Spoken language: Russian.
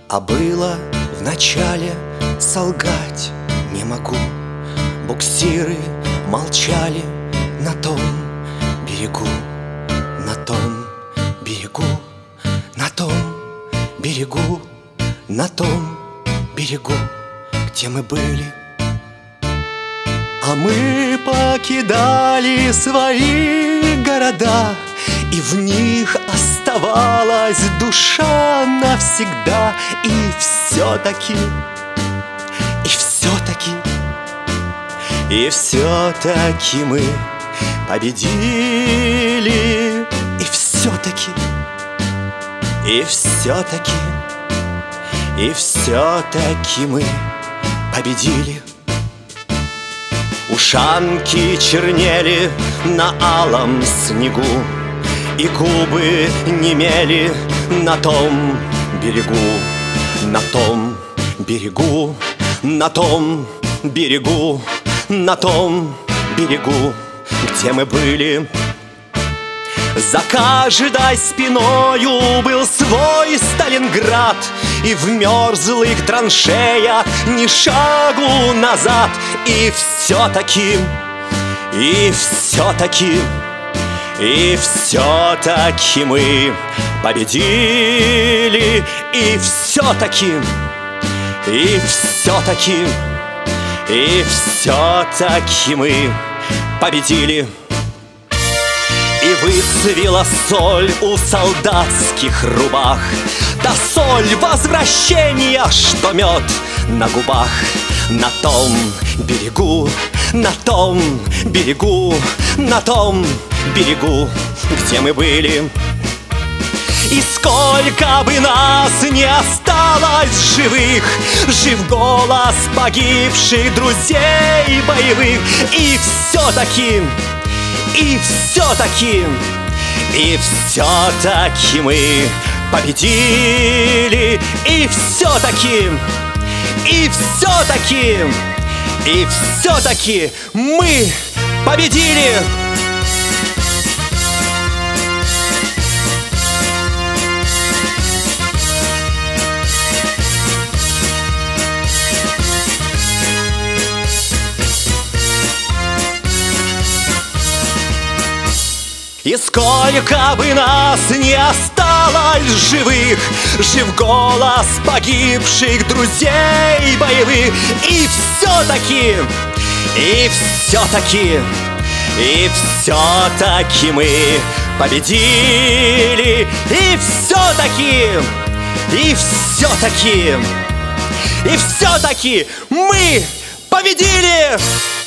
А было в начале, солгать не могу. Буксиры молчали на том берегу, на том берегу, на том берегу, на том берегу, где мы были. А мы покидали свои города, и в них оставалась душа навсегда. И все-таки, и все-таки, и все-таки мы победили. И все-таки, и все-таки, и все-таки мы победили. Ушанки чернели на алом снегу, и губы немели на том берегу, на том берегу, на том берегу, на том берегу, где мы были. За каждой спиною был свой Сталинград, и в мерзлых траншеях ни шагу назад. И все-таки, и все-таки, и все-таки мы победили. И все-таки, и все-таки, и все-таки мы победили. И выцвела соль у солдатских рубах, да соль возвращения, что мед на губах. На том берегу, на том берегу, на том берегу, где мы были. И сколько бы нас не осталось живых, жив голос погибших друзей боевых. И все-таки, и все-таки, и все-таки мы победили. И все-таки, и все-таки, и все-таки мы победили. И сколько бы нас не осталось живых, жив голос погибших друзей боевых. И все-таки, и все-таки, и все-таки мы победили. И все-таки, и все-таки, и все-таки мы победили!